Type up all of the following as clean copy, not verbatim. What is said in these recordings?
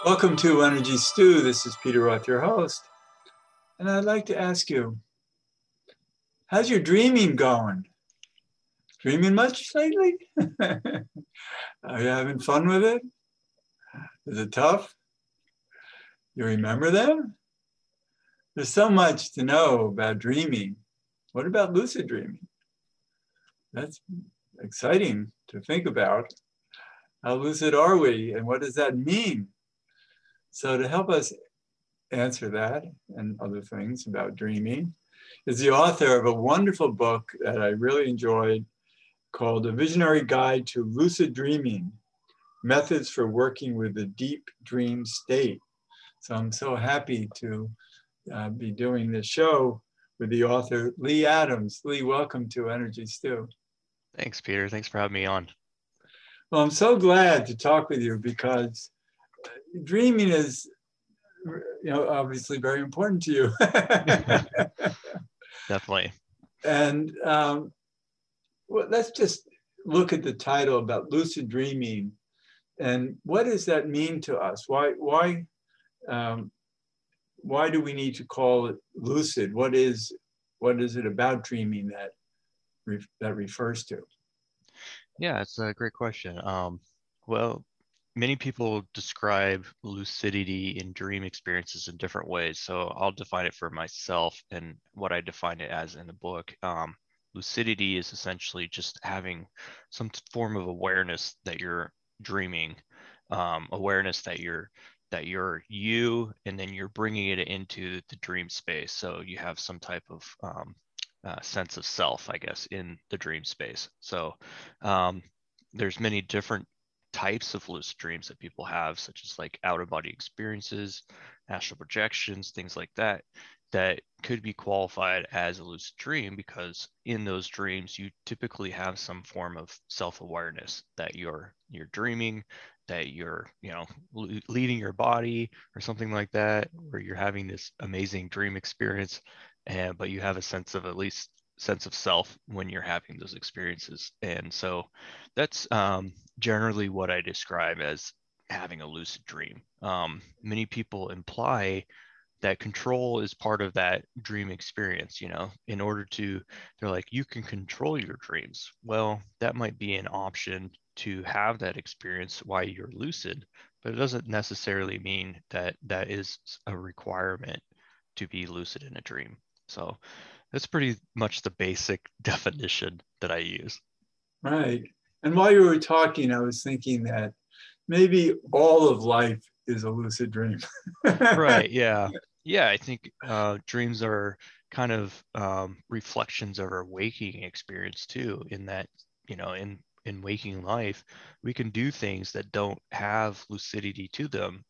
Welcome to Energy Stew. This is Peter Roth, your host. And I'd like to ask you, how's your dreaming going? Dreaming much lately? Are you having fun with it? Is it tough? You remember them? There's so much to know about dreaming. What about lucid dreaming? That's exciting to think about. How lucid are we, and what does that mean? So to help us answer that and other things about dreaming is the author of a wonderful book that I really enjoyed called A Visionary Guide to Lucid Dreaming, Methods for Working with the Deep Dream State. So I'm so happy to be doing this show with the author, Lee Adams. Lee, welcome to Energy Stew. Thanks, Peter. Thanks for having me on. Well, I'm so glad to talk with you because dreaming is, obviously very important to you. Definitely. And well, let's just look at the title about lucid dreaming, and what does that mean to us? Why do we need to call it lucid? What is it about dreaming that refers to? Yeah, it's a great question. Well, many people describe lucidity in dream experiences in different ways. So I'll define it for myself and what I define it as in the book. Lucidity is essentially just having some form of awareness that you're dreaming, awareness that you're you, and then you're bringing it into the dream space. So you have some type of sense of self, I guess, in the dream space. So um, there's many different types of lucid dreams that people have, such as like out of body experiences, astral projections, things like that, that could be qualified as a lucid dream because in those dreams you typically have some form of self-awareness that you're dreaming, that you're leaving your body or something like that, where you're having this amazing dream experience, and but you have a sense of, at least sense of self when you're having those experiences. And so that's generally what I describe as having a lucid dream. Many people imply that control is part of that dream experience, in order to, they're like, you can control your dreams. Well, that might be an option to have that experience while you're lucid, but it doesn't necessarily mean that that is a requirement to be lucid in a dream. So that's pretty much the basic definition that I use. Right. And while you were talking, I was thinking that maybe all of life is a lucid dream. Right. Yeah. Yeah. I think dreams are kind of reflections of our waking experience too, in that, in waking life, we can do things that don't have lucidity to them.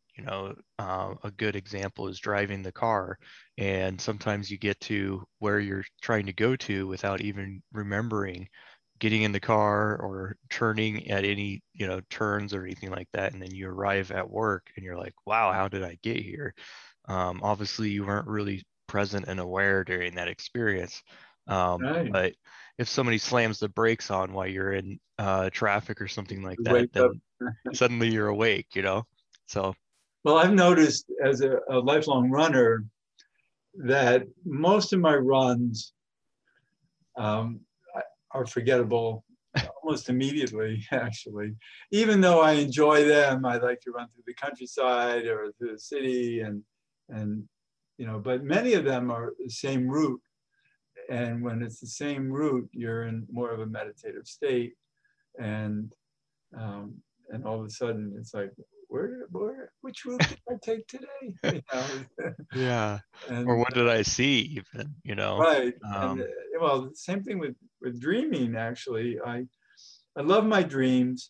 A good example is driving the car, and sometimes you get to where you're trying to go to without even remembering getting in the car or turning at any turns or anything like that, and then you arrive at work and you're like, wow, how did I get here? Obviously you weren't really present and aware during that experience. Right. But if somebody slams the brakes on while you're in traffic or something like that, Wake up. then suddenly you're awake. So Well, I've noticed as a lifelong runner that most of my runs um, are forgettable almost immediately, actually. Even though I enjoy them, I like to run through the countryside or through the city, and but many of them are the same route. And when it's the same route, you're in more of a meditative state, and um, and all of a sudden it's like, which route did I take today? yeah. Or And what did I see even, right, and um, well, same thing with dreaming. Actually, I love my dreams.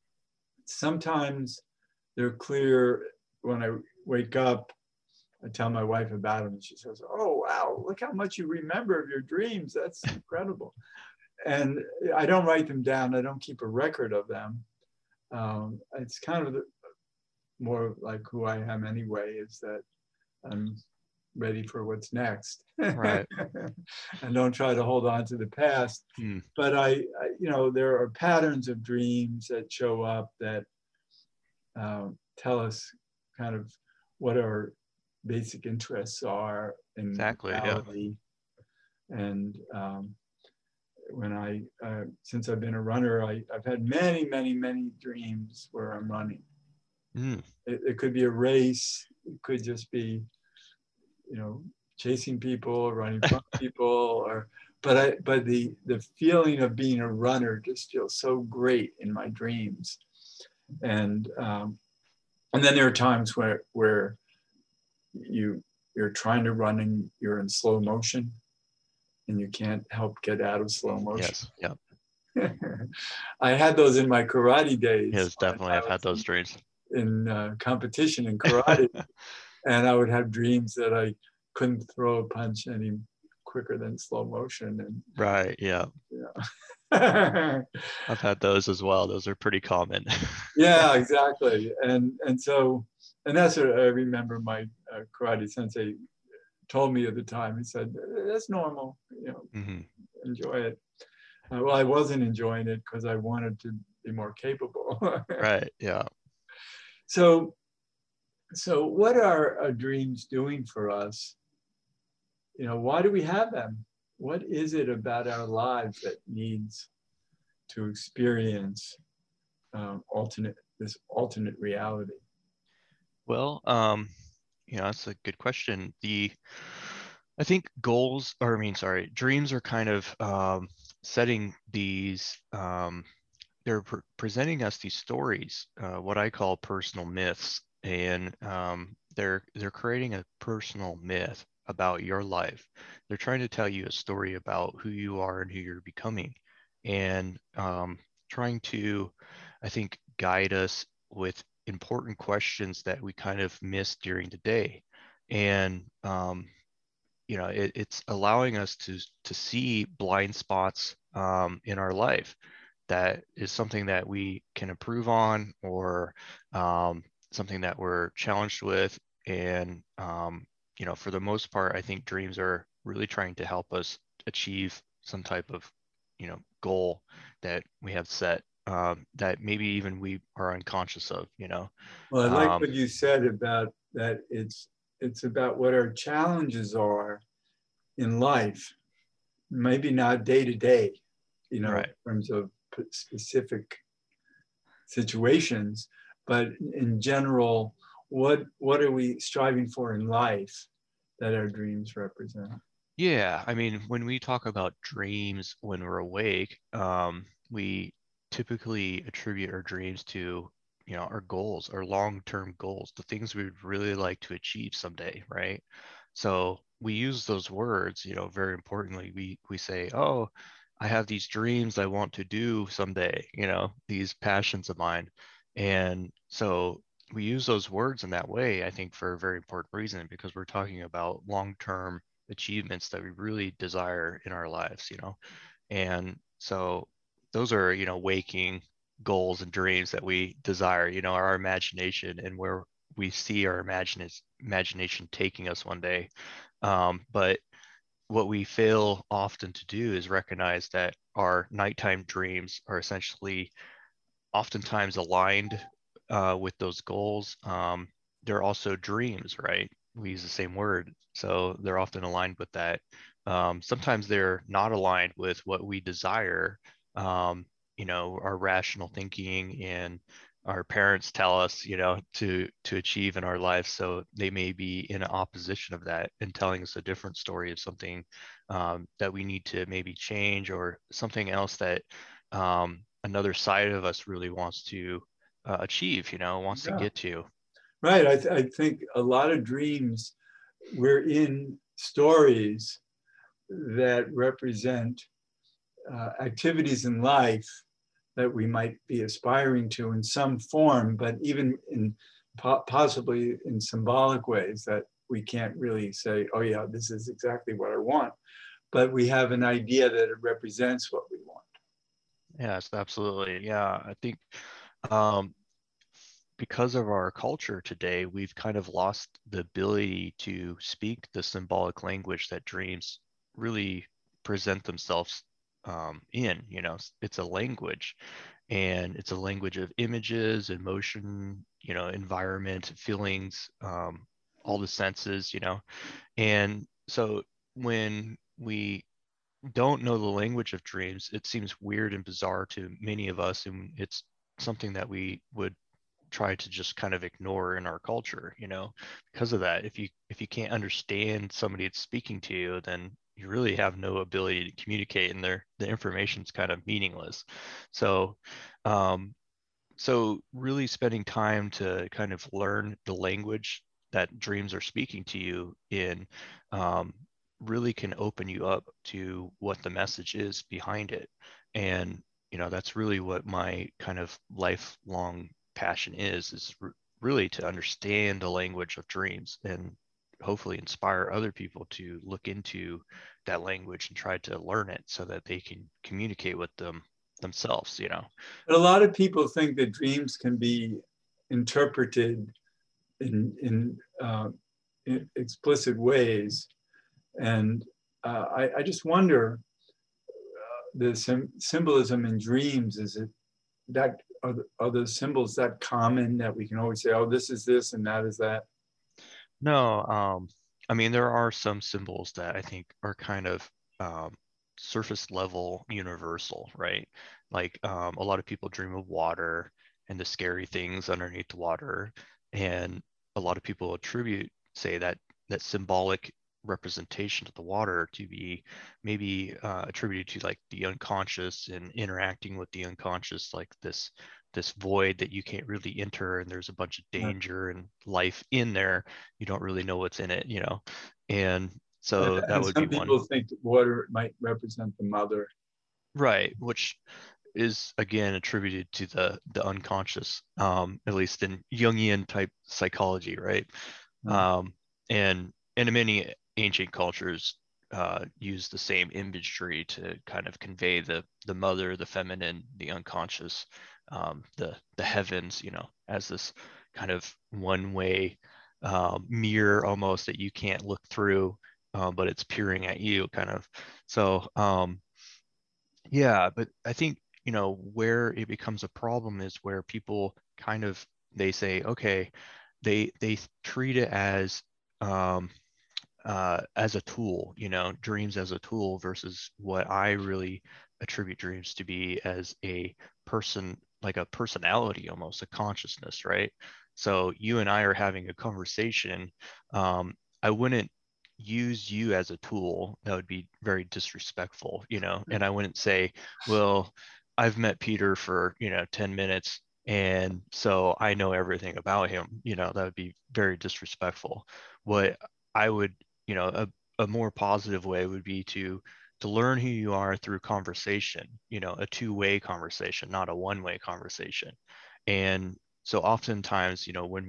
Sometimes they're clear when I wake up. I tell my wife about them, and she says, "Oh wow, look how much you remember of your dreams. That's incredible." And I don't write them down. I don't keep a record of them. It's kind of more like who I am anyway. Is that I'm ready for what's next, and right. don't try to hold on to the past. Hmm. But there are patterns of dreams that show up that tell us kind of what our basic interests are in Exactly. Yeah. reality. And when since I've been a runner, I've had many, many, many dreams where I'm running. Mm. It could be a race. It could just be, chasing people, running from people, but the feeling of being a runner just feels so great in my dreams. And then there are times where you're trying to run and you're in slow motion and you can't help get out of slow motion. Yes. Yeah. I had those in my karate days. Yes, definitely. I've had those dreams. In competition in karate, and I would have dreams that I couldn't throw a punch any quicker than slow motion. And Right. Yeah. yeah, I've had those as well. Those are pretty common. yeah, exactly. And that's what I remember my karate sensei told me at the time. He said, "That's normal. Hmm. Enjoy it." Well, I wasn't enjoying it because I wanted to be more capable. Right. Yeah. So what are our dreams doing for us? Why do we have them? What is it about our lives that needs to experience this alternate reality? Well, that's a good question. I think dreams are kind of setting these, they're presenting us these stories, what I call personal myths, and they're creating a personal myth about your life. They're trying to tell you a story about who you are and who you're becoming, and trying to, I think, guide us with important questions that we kind of miss during the day. And it's allowing us to see blind spots in our life that is something that we can improve on, or something that we're challenged with. And for the most part, I think dreams are really trying to help us achieve some type of goal that we have set, that maybe even we are unconscious of. Well, I like um, what you said about that. It's about what our challenges are in life, maybe not day to day, in right. terms of specific situations, but in general, what are we striving for in life that our dreams represent? Yeah, I mean, when we talk about dreams when we're awake, we typically attribute our dreams to, our goals, our long-term goals, the things we'd really like to achieve someday, right? So we use those words, very importantly. We say, "Oh, I have these dreams I want to do someday," these passions of mine. And so we use those words in that way, I think, for a very important reason, because we're talking about long-term achievements that we really desire in our lives. And so those are, waking goals and dreams that we desire, our imagination, and where we see our imagination taking us one day. But what we fail often to do is recognize that our nighttime dreams are essentially oftentimes aligned with those goals. They're also dreams, right? We use the same word, so they're often aligned with that. Sometimes they're not aligned with what we desire, our rational thinking and our parents tell us, to achieve in our life. So they may be in opposition of that and telling us a different story of something that we need to maybe change, or something else that another side of us really wants to achieve, wants to Yeah, get to. right. I think a lot of dreams, we're in stories that represent activities in life that we might be aspiring to in some form, but even in possibly in symbolic ways that we can't really say, "Oh yeah, this is exactly what I want," but we have an idea that it represents what we want. Yes, absolutely. Yeah, I think um, because of our culture today, we've kind of lost the ability to speak the symbolic language that dreams really present themselves in. It's a language, and it's a language of images, emotion, environment, feelings, all the senses, and so when we don't know the language of dreams, it seems weird and bizarre to many of us, and it's something that we would try to just kind of ignore in our culture, because of that. If you can't understand somebody that's speaking to you, then you really have no ability to communicate, and the information's kind of meaningless. So um, so really spending time to kind of learn the language that dreams are speaking to you in, um, really can open you up to what the message is behind it. And that's really what my kind of lifelong passion is really to understand the language of dreams, and hopefully inspire other people to look into that language and try to learn it so that they can communicate with them themselves. But a lot of people think that dreams can be interpreted in explicit ways. And I just wonder, the symbolism in dreams, is it that, are the symbols that common that we can always say, oh, this is this and that is that? No, I mean, there are some symbols that I think are kind of um, surface level universal, right? Like a lot of people dream of water and the scary things underneath the water, and a lot of people say that symbolic representation of the water to be maybe attributed to like the unconscious and interacting with the unconscious, like this void that you can't really enter, and there's a bunch of danger and life in there. You don't really know what's in it. And so that And would be some one. people think that water might represent the mother. Right, which is again attributed to the unconscious, at least in Jungian type psychology, right? um, and many ancient cultures use the same imagery to kind of convey the mother, the feminine, the unconscious, the heavens, as this kind of one way mirror almost that you can't look through, but it's peering at you, kind of. So yeah, but I think where it becomes a problem is where people kind of, they say, okay, they treat it um, as a tool, dreams as a tool, versus what I really attribute dreams to be as a person, like a personality, almost a consciousness, right? So you and I are having a conversation. I wouldn't use you as a tool. That would be very disrespectful, and I wouldn't say, well, I've met Peter for, 10 minutes, and so I know everything about him. That would be very disrespectful. What I would, a more positive way would be to learn who you are through conversation, a two-way conversation, not a one-way conversation. And so oftentimes,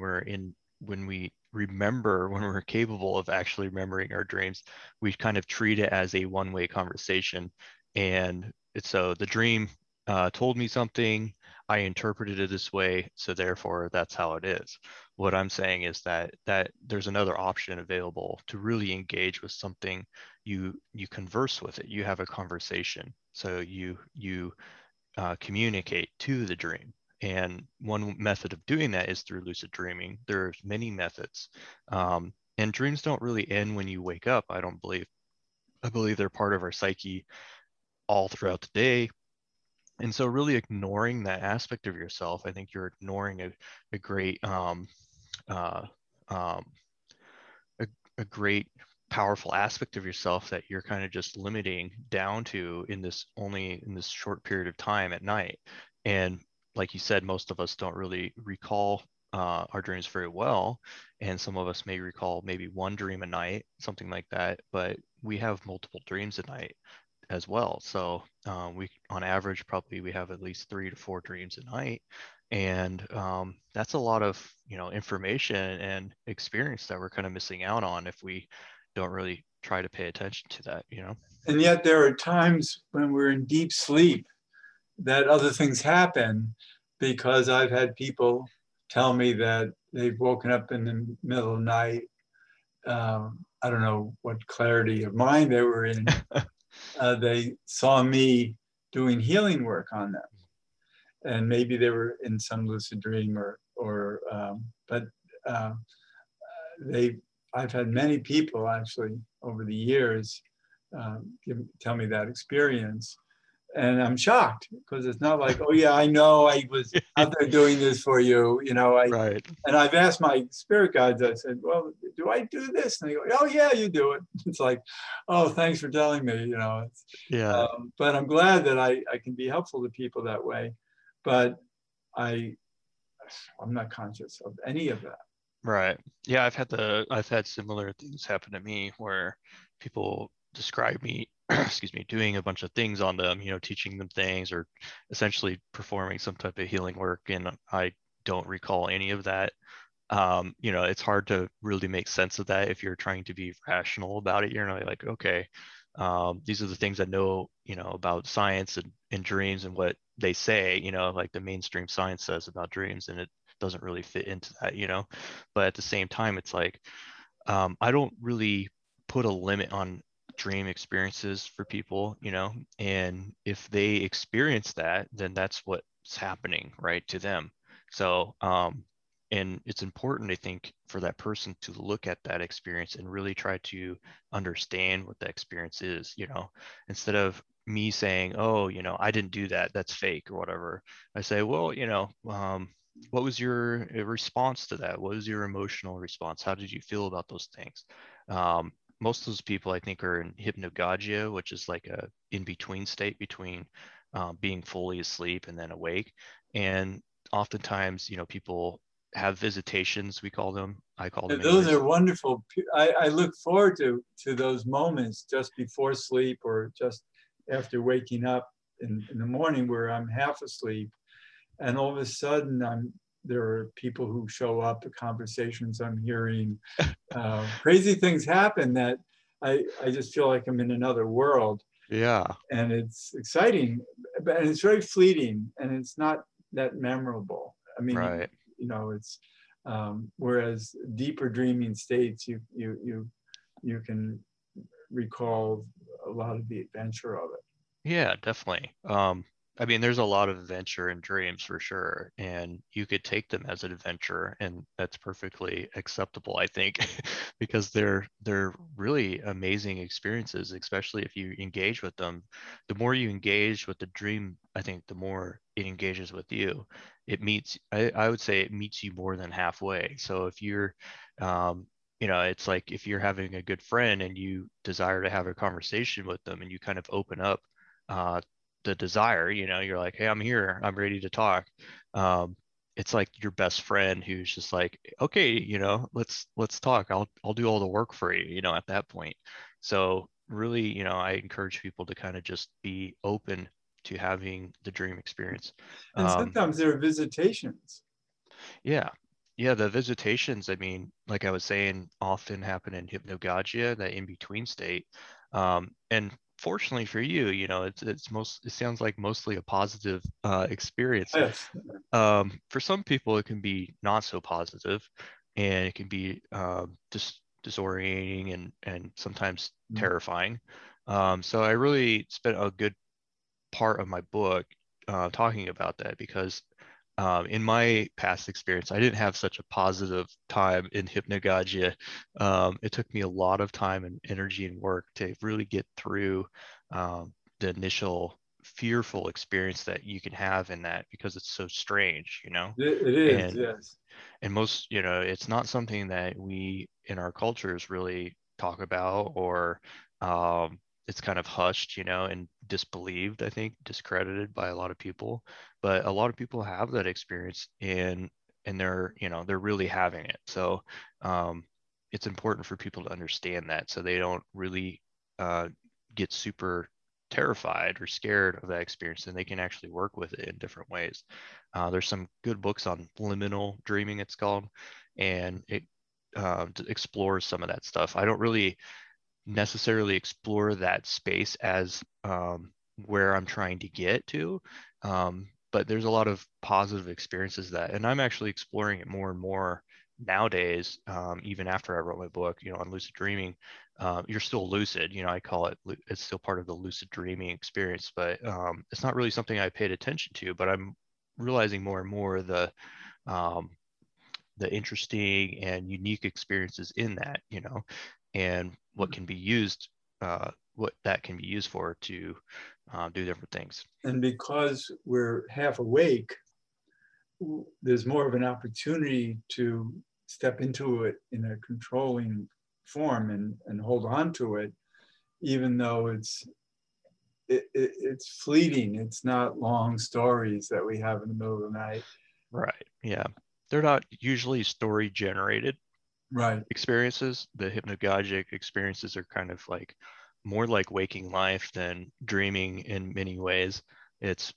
when we remember, when we're capable of actually remembering our dreams, we kind of treat it as a one-way conversation. And so the dream told me something, I interpreted it this way, so therefore that's how it is. What I'm saying is that there's another option available to really engage with something. You converse with it. You have a conversation. So you communicate to the dream. And one method of doing that is through lucid dreaming. There's many methods, and dreams don't really end when you wake up. I don't believe. I believe they're part of our psyche all throughout the day. And so really ignoring that aspect of yourself, I think you're ignoring a great uh, um, a, a great powerful aspect of yourself that you're kind of just limiting down to in this short period of time at night. And like you said, most of us don't really recall our dreams very well, and some of us may recall maybe one dream a night, something like that, but we have multiple dreams a night as well. So we, on average, probably we have at least 3 to 4 dreams a night, and that's a lot of information and experience that we're kind of missing out on if we don't really try to pay attention to that. And yet there are times when we're in deep sleep that other things happen, because I've had people tell me that they've woken up in the middle of the night. I don't know what clarity of mind they were in, they saw me doing healing work on them, and maybe they were in some lucid dream, but uh, I've had many people actually over the years tell me that experience, and I'm shocked because it's not like, oh yeah, I know I was out there doing this for you, Right. and I've asked my spirit guides, I said, well, do I do this? And they go, oh yeah, you do it. It's like, oh, thanks for telling me, Yeah. but I'm glad that I can be helpful to people that way, but I'm not conscious of any of that. Right. Yeah, I've had similar things happen to me where people describe me, excuse me, doing a bunch of things on them, teaching them things or essentially performing some type of healing work, and I don't recall any of that. It's hard to really make sense of that if you're trying to be rational about it. You're not like, okay, these are the things I know, about science and dreams and what they say, like the mainstream science says about dreams, and it doesn't really fit into that. But at the same time, it's like, I don't really put a limit on dream experiences for people, and if they experience that, then that's what's happening, right, to them. So, and it's important, I think, for that person to look at that experience and really try to understand what that experience is, instead of me saying, oh, I didn't do that, that's fake or whatever. I say, well, what was your response to that? What was your emotional response? How did you feel about those things? Most of those people, I think, are in hypnagogia, which is like a in-between state between being fully asleep and then awake. And oftentimes, people have visitations, we call them. I call them Those anyways. are wonderful. I look forward to those moments just before sleep or just after waking up in the morning where I'm half asleep, and all of a sudden there are people who show up, the conversations I'm hearing, crazy things happen that I just feel like I'm in another world, Yeah, and it's exciting, but it's very fleeting, and it's not that memorable. I mean, right. it's whereas deeper dreaming states, you can recall a lot of the adventure of it. Yeah, definitely. I mean, there's a lot of adventure in dreams for sure, and you could take them as an adventure, and that's perfectly acceptable, I think, because they're really amazing experiences, especially if you engage with them. The more you engage with the dream, I think the more it engages with you. I would say it meets you more than halfway. So if you're, um, it's like if you're having a good friend and you desire to have a conversation with them and you kind of open up uh, the desire, you're like, hey, I'm here, I'm ready to talk. Um, it's like your best friend who's just like, okay, let's talk. I'll do all the work for you, at that point. So really, I encourage people to kind of just be open to having the dream experience. And Um, sometimes there are visitations. yeah. Yeah, the visitations, I mean, like I was saying, often happen in hypnagogia, that in-between state. And fortunately for you, it sounds like mostly a positive experience. Yes. For some people, it can be not so positive, and it can be disorientating and sometimes terrifying. So I really spent a good part of my book talking about that because in my past experience, I didn't have such a positive time in hypnagogia. It took me a lot of time and energy and work to really get through the initial fearful experience that you can have in that because it's so strange, It is, and yes. most, it's not something that we in our cultures really talk about, or it's kind of hushed, and disbelieved, I think, discredited by a lot of people. But a lot of people have that experience, and they're really having it. So um, it's important for people to understand that so they don't really uh, get super terrified or scared of that experience, and they can actually work with it in different ways. There's some good books on liminal dreaming, it's called, and it explores some of that stuff. I don't really necessarily explore that space as where I'm trying to get to, but there's a lot of positive experiences that, and I'm actually exploring it more and more nowadays, even after I wrote my book, on lucid dreaming. you're still lucid. I call it, it's still part of the lucid dreaming experience, but it's not really something I paid attention to. But I'm realizing more and more um, the interesting and unique experiences in that, and what can be used, what that can be used for to do different things. And because we're half awake, there's more of an opportunity to step into it in a controlling form and hold on to it, even though it's fleeting. It's not long stories that we have in the middle of the night. Right. Yeah. They're not usually story generated Right. experiences. The hypnagogic experiences are kind of like more like waking life than dreaming in many ways. It's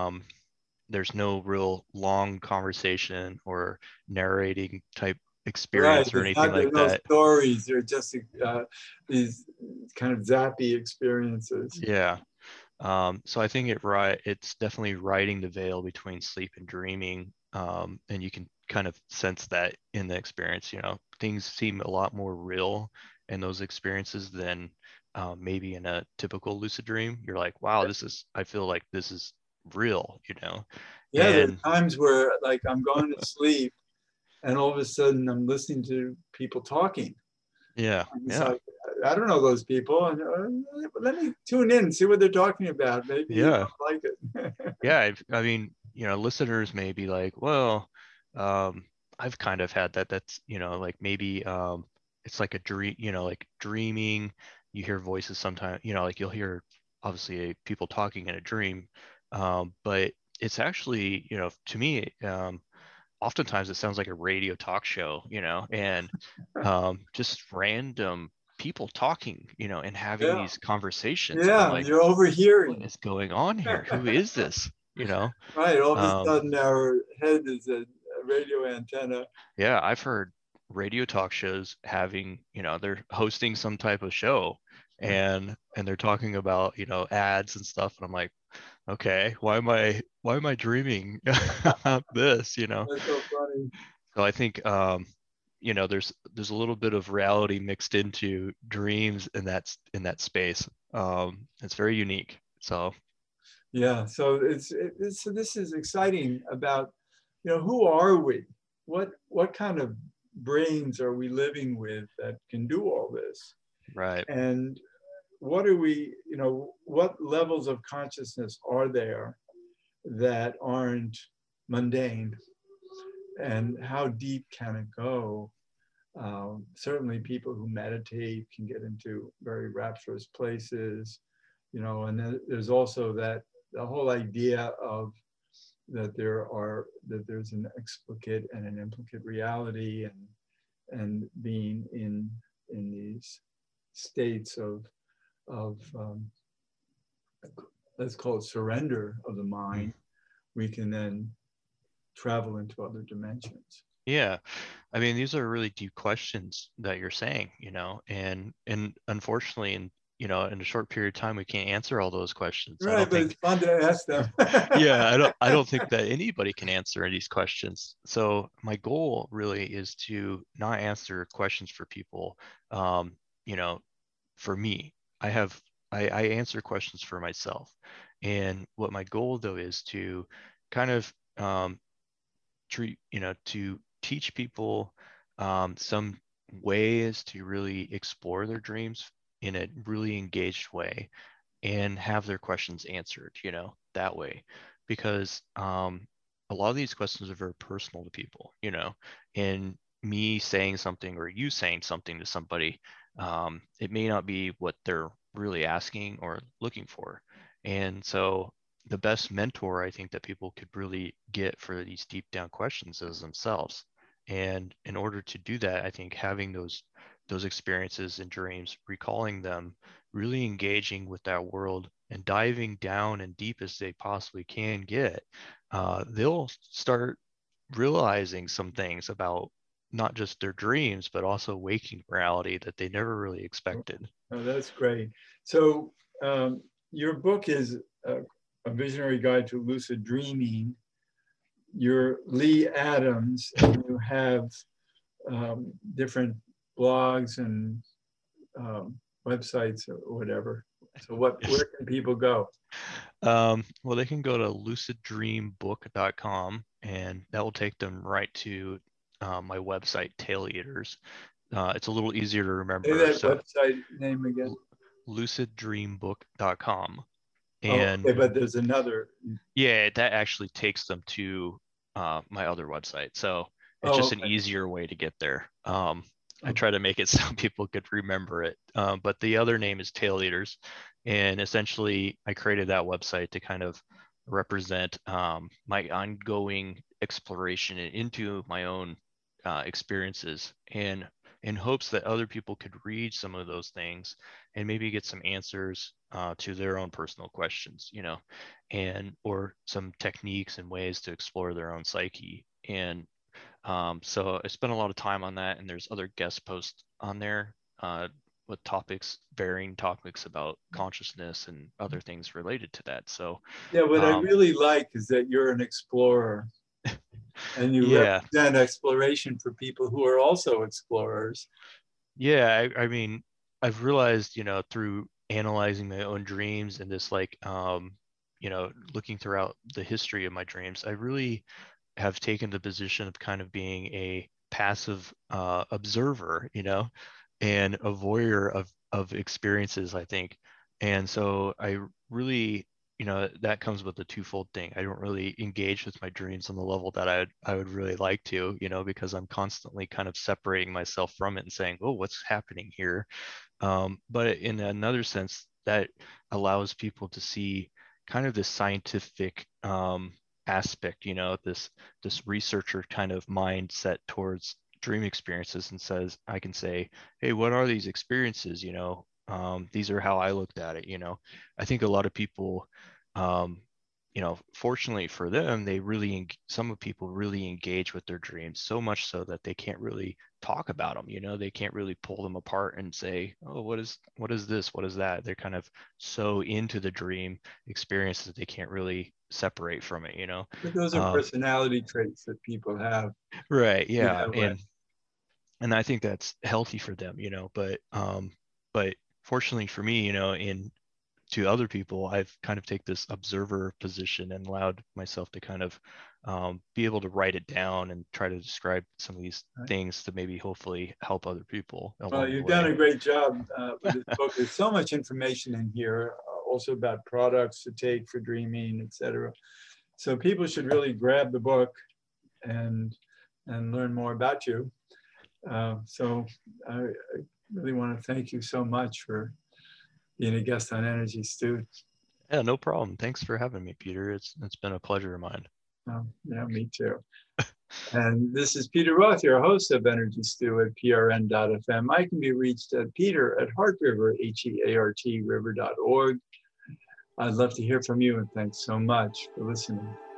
there's no real long conversation or narrating type Right. experience or It's anything not, like there's no that. stories. They're just these kind of zappy experiences. Yeah. So I think it's definitely riding the veil between sleep and dreaming. And you can kind of sense that in the experience. Things seem a lot more real in those experiences than maybe in a typical lucid dream. You're like, wow, I feel like this is real, Yeah, there and are times where like I'm going to sleep and all of a sudden I'm listening to people talking. yeah, It's yeah, like, I don't know those people. And let me tune in and see what they're talking about. Maybe yeah, I'll like it. yeah. I mean, listeners may be like, well, um, I've kind of had that. That's, like maybe it's like a dream, like dreaming. You hear voices sometimes, like you'll hear obviously people talking in a dream, but it's actually, to me, oftentimes it sounds like a radio talk show, and just random people talking, and having Yeah. these conversations. And I'm Yeah. like, You're what overhearing. is going on here? Who is this? Right. All of a Um, sudden our head is a radio antenna. yeah, I've heard radio talk shows having, they're hosting some type of show, and they're talking about, ads and stuff. And I'm like, okay, why am I dreaming about this? That's so funny. So I think there's a little bit of reality mixed into dreams in that space. It's very unique. So Yeah. So so this is exciting about, who are we? What kind of brains are we living with that can do all this? right. And what are we, what levels of consciousness are there that aren't mundane? And how deep can it go? Certainly, people who meditate can get into very rapturous places, and then there's also the whole idea of that there's an explicate and an implicate reality, and being in these states of let's call it surrender of the Mm. mind, we can then travel into other dimensions. Yeah. I mean, these are really deep questions that you're saying, and unfortunately, in a short period of time, we can't answer all those questions. I Right, don't but it's think, fun to ask them. yeah, I don't think that anybody can answer these questions. So my goal really is to not answer questions for people. Um, you know, for me, I have I answer questions for myself. And what my goal though is to kind of to teach people some ways to really explore their dreams in a really engaged way and have their questions answered, that way. Because a lot of these questions are very personal to people, and me saying something or you saying something to somebody, it may not be what they're really asking or looking for. And so the best mentor I think that people could really get for these deep down questions is themselves. And in order to do that, I think having those experiences and dreams, recalling them, really engaging with that world and diving down and deep as they possibly can get, they'll start realizing some things about not just their dreams, but also waking reality that they never really expected. Oh, that's great. So your book is a visionary guide to lucid dreaming. You're Lee Adams, and you have different blogs and websites or whatever. So where can people go? Well, they can go to luciddreambook.com, and that will take them right to my website, Tail Eaters. It's a little easier to Say remember. that So website name again. luciddreambook.com. Oh, And okay, but there's another. yeah, that actually takes them to my other website. So it's Oh, just an okay. easier way to get there. I Okay. try to make it so people could remember it. But the other name is Tail Eaters. And essentially, I created that website to kind of represent my ongoing exploration into my own experiences, and in hopes that other people could read some of those things and maybe get some answers to their own personal questions, and or some techniques and ways to explore their own psyche. And so I spent a lot of time on that, and there's other guest posts on there with varying topics about consciousness and other things related to that. So Yeah, what I um, really like is that you're an explorer and you yeah, represent exploration for people who are also explorers. yeah. I mean, I've realized, through analyzing my own dreams and this like, looking throughout the history of my dreams, I really have taken the position of kind of being a passive observer, and a voyeur of experiences, I think. And so I really, that comes with a twofold thing. I don't really engage with my dreams on the level that I would really like to, because I'm constantly kind of separating myself from it and saying, oh, what's happening here? But in another sense, that allows people to see kind of this scientific aspect, this researcher kind of mindset towards dream experiences, and says, I can say, hey, what are these experiences? These are how I looked at it. I think a lot of people, um, fortunately for them, some of people really engage with their dreams so much so that they can't really talk about them. They can't really pull them apart and say, oh, what is this, what is that. They're kind of so into the dream experience that they can't really separate from it. But those are um, personality traits that people have. right, Be yeah. that way. And I think that's healthy for them. But fortunately for me, in to other people, I've kind of take this observer position and allowed myself to kind of be able to write it down and try to describe some of these Right? things to maybe hopefully help other people Well, along the you've done way. a great job with this book. There's so much information in here, also about products to take for dreaming, etc. So people should really grab the book and learn more about you. So I really want to thank you so much for being a guest on Energy Stew. Yeah, no problem. Thanks for having me, Peter. It's been a pleasure of mine. Yeah, me too. And this is Peter Roth, your host of Energy Stew at prn.fm. I can be reached at peter@heartriver, HEART river.org. I'd love to hear from you, and thanks so much for listening.